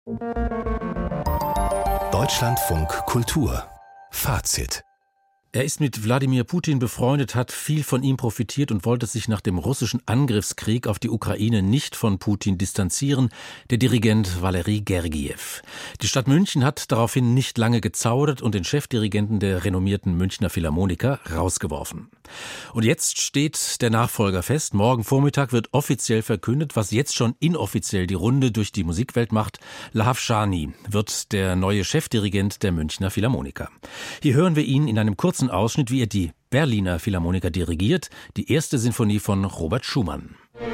Deutschlandfunk Kultur Fazit. Er ist mit Wladimir Putin befreundet, hat viel von ihm profitiert und wollte sich nach dem russischen Angriffskrieg auf die Ukraine nicht von Putin distanzieren, der Dirigent Walery Gergiew. Die Stadt München hat daraufhin nicht lange gezaudert und den Chefdirigenten der renommierten Münchner Philharmoniker rausgeworfen. Und jetzt steht der Nachfolger fest. Morgen Vormittag wird offiziell verkündet, was jetzt schon inoffiziell die Runde durch die Musikwelt macht. Lahav Shani wird der neue Chefdirigent der Münchner Philharmoniker. Hier hören wir ihn in einem kurzen Ausschnitt, wie er die Berliner Philharmoniker dirigiert, die erste Sinfonie von Robert Schumann.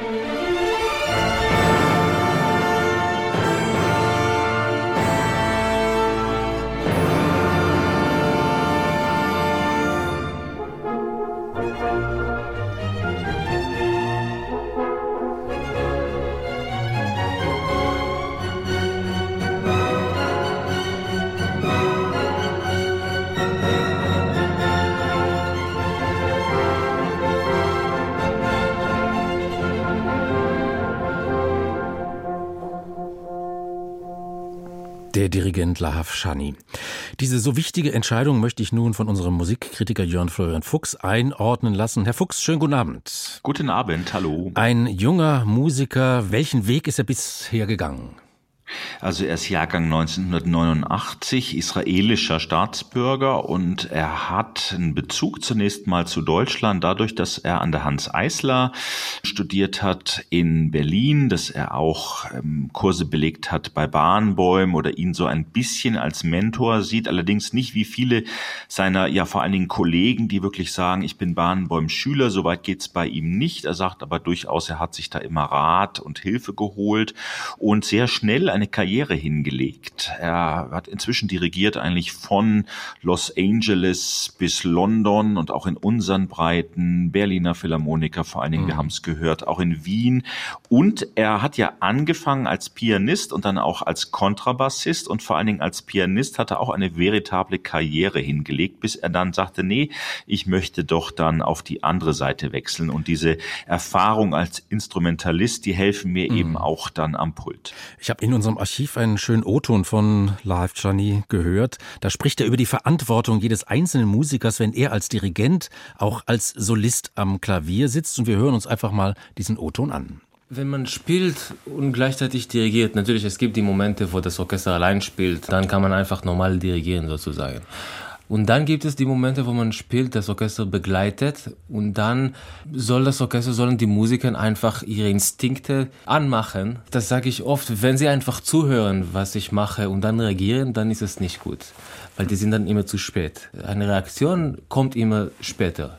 Der Dirigent Lahav Shani. Diese so wichtige Entscheidung möchte ich nun von unserem Musikkritiker Jörn Florian Fuchs einordnen lassen. Herr Fuchs, schönen guten Abend. Guten Abend, hallo. Ein junger Musiker, welchen Weg ist er bisher gegangen? Also er ist Jahrgang 1989, israelischer Staatsbürger, und er hat einen Bezug zunächst mal zu Deutschland dadurch, dass er an der Hanns Eisler studiert hat in Berlin, dass er auch Kurse belegt hat bei Barenboim oder ihn so ein bisschen als Mentor sieht, allerdings nicht wie viele seiner, ja vor allen Dingen Kollegen, die wirklich sagen, ich bin Barenboim-Schüler, soweit geht's bei ihm nicht. Er sagt aber durchaus, er hat sich da immer Rat und Hilfe geholt und sehr schnell eine Karriere hingelegt. Er hat inzwischen dirigiert eigentlich von Los Angeles bis London und auch in unseren Breiten, Berliner Philharmoniker vor allen Dingen, wir haben es gehört, auch in Wien. Und er hat ja angefangen als Pianist und dann auch als Kontrabassist, und vor allen Dingen als Pianist hat er auch eine veritable Karriere hingelegt, bis er dann sagte, nee, ich möchte doch dann auf die andere Seite wechseln, und diese Erfahrung als Instrumentalist, die helfen mir eben auch dann am Pult. Ich habe in unserem Archiv einen schönen O-Ton von Lahav Shani gehört. Da spricht er über die Verantwortung jedes einzelnen Musikers, wenn er als Dirigent auch als Solist am Klavier sitzt. Und wir hören uns einfach mal diesen O-Ton an. Wenn man spielt und gleichzeitig dirigiert, natürlich, es gibt die Momente, wo das Orchester allein spielt, dann kann man einfach normal dirigieren sozusagen. Und dann gibt es die Momente, wo man spielt, das Orchester begleitet, und dann sollen die Musiker einfach ihre Instinkte anmachen. Das sage ich oft, wenn sie einfach zuhören, was ich mache, und dann reagieren, dann ist es nicht gut, weil die sind dann immer zu spät. Eine Reaktion kommt immer später.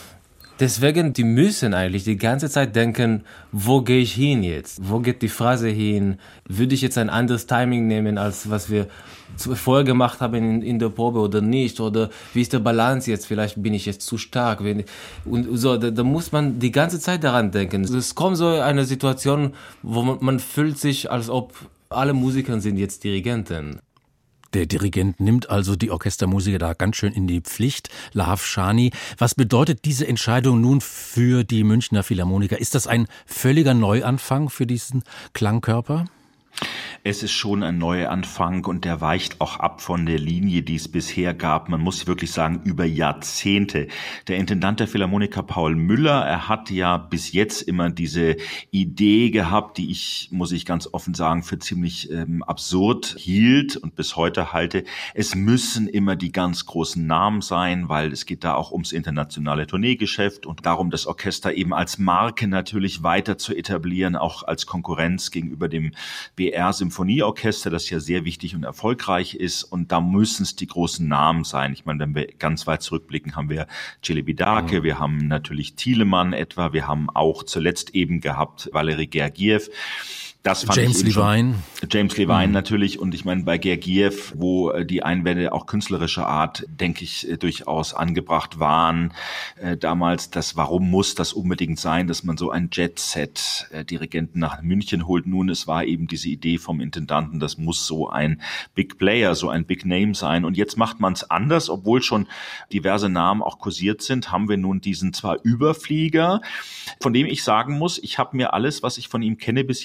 Deswegen, die müssen eigentlich die ganze Zeit denken, wo gehe ich hin jetzt? Wo geht die Phrase hin? Würde ich jetzt ein anderes Timing nehmen, als was wir vorher gemacht haben in der Probe oder nicht? Oder wie ist der Balance jetzt? Vielleicht bin ich jetzt zu stark. Und so, da muss man die ganze Zeit daran denken. Es kommt so eine Situation, wo man fühlt sich, als ob alle Musiker sind jetzt Dirigenten. Der Dirigent nimmt also die Orchestermusiker da ganz schön in die Pflicht. Lahav Shani, was bedeutet diese Entscheidung nun für die Münchner Philharmoniker? Ist das ein völliger Neuanfang für diesen Klangkörper? Es ist schon ein Neuanfang, und der weicht auch ab von der Linie, die es bisher gab. Man muss wirklich sagen, über Jahrzehnte. Der Intendant der Philharmoniker Paul Müller, er hat ja bis jetzt immer diese Idee gehabt, die muss ich ganz offen sagen, für ziemlich absurd hielt und bis heute halte. Es müssen immer die ganz großen Namen sein, weil es geht da auch ums internationale Tourneegeschäft und darum, das Orchester eben als Marke natürlich weiter zu etablieren, auch als Konkurrenz gegenüber dem BR-Symphonieorchester, das ja sehr wichtig und erfolgreich ist, und da müssen es die großen Namen sein. Ich meine, wenn wir ganz weit zurückblicken, haben wir Celebi-Darke, wir haben natürlich Thielemann etwa, wir haben auch zuletzt eben gehabt Walery Gergiew. Das fand James Levine. James Levine natürlich. Und ich meine, bei Gergiew, wo die Einwände auch künstlerischer Art, denke ich, durchaus angebracht waren, damals, warum muss das unbedingt sein, dass man so einen Jet-Set-Dirigenten nach München holt? Nun, es war eben diese Idee vom Intendanten, das muss so ein Big Player, so ein Big Name sein. Und jetzt macht man es anders, obwohl schon diverse Namen auch kursiert sind, haben wir nun diesen zwar Überflieger, von dem ich sagen muss, ich habe mir alles, was ich von ihm kenne, bis jetzt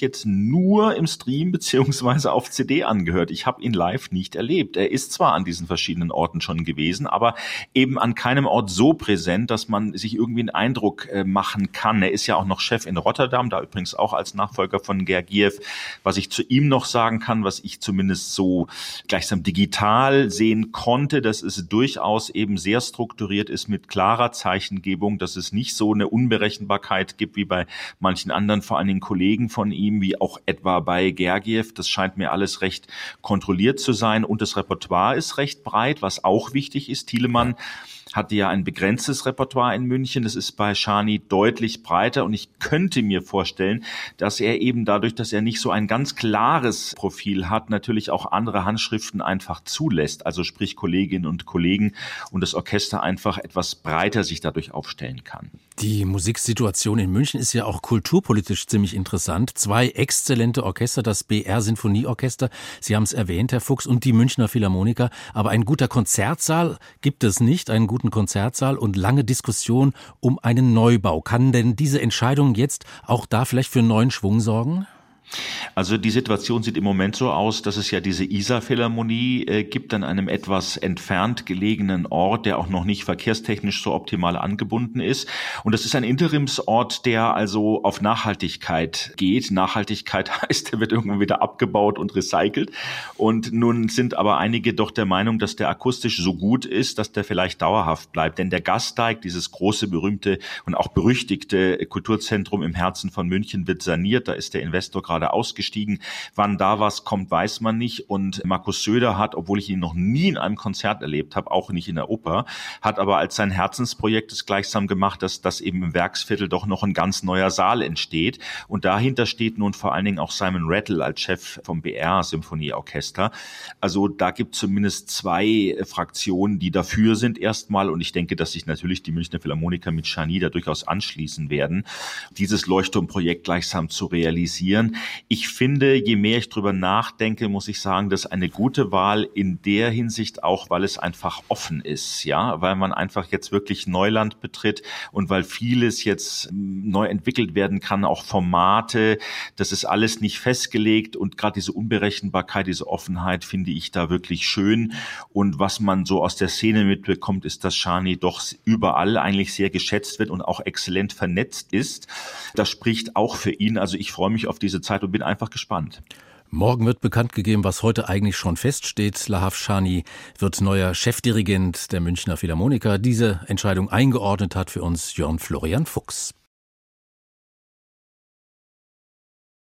nur im Stream beziehungsweise auf CD angehört. Ich habe ihn live nicht erlebt. Er ist zwar an diesen verschiedenen Orten schon gewesen, aber eben an keinem Ort so präsent, dass man sich irgendwie einen Eindruck machen kann. Er ist ja auch noch Chef in Rotterdam, da übrigens auch als Nachfolger von Gergiev. Was ich zu ihm noch sagen kann, was ich zumindest so gleichsam digital sehen konnte, dass es durchaus eben sehr strukturiert ist mit klarer Zeichengebung, dass es nicht so eine Unberechenbarkeit gibt wie bei manchen anderen, vor allen Dingen Kollegen von ihm, wie auch etwa bei Gergiev. Das scheint mir alles recht kontrolliert zu sein und das Repertoire ist recht breit, was auch wichtig ist. Thielemann hatte ja ein begrenztes Repertoire in München. Das ist bei Szányi deutlich breiter und ich könnte mir vorstellen, dass er eben dadurch, dass er nicht so ein ganz klares Profil hat, natürlich auch andere Handschriften einfach zulässt. Also sprich Kolleginnen und Kollegen und das Orchester einfach etwas breiter sich dadurch aufstellen kann. Die Musiksituation in München ist ja auch kulturpolitisch ziemlich interessant. 2 exzellente Orchester, das BR-Sinfonieorchester, Sie haben es erwähnt, Herr Fuchs, und die Münchner Philharmoniker. Aber ein guter Konzertsaal gibt es nicht, einen guten Konzertsaal und lange Diskussion um einen Neubau. Kann denn diese Entscheidung jetzt auch da vielleicht für neuen Schwung sorgen? Also die Situation sieht im Moment so aus, dass es ja diese Isar-Philharmonie gibt an einem etwas entfernt gelegenen Ort, der auch noch nicht verkehrstechnisch so optimal angebunden ist. Und das ist ein Interimsort, der also auf Nachhaltigkeit geht. Nachhaltigkeit heißt, der wird irgendwann wieder abgebaut und recycelt. Und nun sind aber einige doch der Meinung, dass der akustisch so gut ist, dass der vielleicht dauerhaft bleibt. Denn der Gasteig, dieses große, berühmte und auch berüchtigte Kulturzentrum im Herzen von München, wird saniert. Da ist der Investor gerade ausgestiegen. Wann da was kommt, weiß man nicht. Und Markus Söder hat, obwohl ich ihn noch nie in einem Konzert erlebt habe, auch nicht in der Oper, hat aber als sein Herzensprojekt es gleichsam gemacht, dass eben im Werksviertel doch noch ein ganz neuer Saal entsteht. Und dahinter steht nun vor allen Dingen auch Simon Rattle als Chef vom BR-Symphonieorchester. Also da gibt es zumindest 2 Fraktionen, die dafür sind erstmal. Und ich denke, dass sich natürlich die Münchner Philharmoniker mit Szányi da durchaus anschließen werden, dieses Leuchtturmprojekt gleichsam zu realisieren. Ich finde, je mehr ich drüber nachdenke, muss ich sagen, dass eine gute Wahl in der Hinsicht auch, weil es einfach offen ist, ja, weil man einfach jetzt wirklich Neuland betritt und weil vieles jetzt neu entwickelt werden kann, auch Formate, das ist alles nicht festgelegt und gerade diese Unberechenbarkeit, diese Offenheit finde ich da wirklich schön und was man so aus der Szene mitbekommt, ist, dass Szányi doch überall eigentlich sehr geschätzt wird und auch exzellent vernetzt ist. Das spricht auch für ihn, also ich freue mich auf diese Zeit und bin einfach gespannt. Morgen wird bekannt gegeben, was heute eigentlich schon feststeht. Lahav Szányi wird neuer Chefdirigent der Münchner Philharmoniker. Diese Entscheidung eingeordnet hat für uns Jörn Florian Fuchs.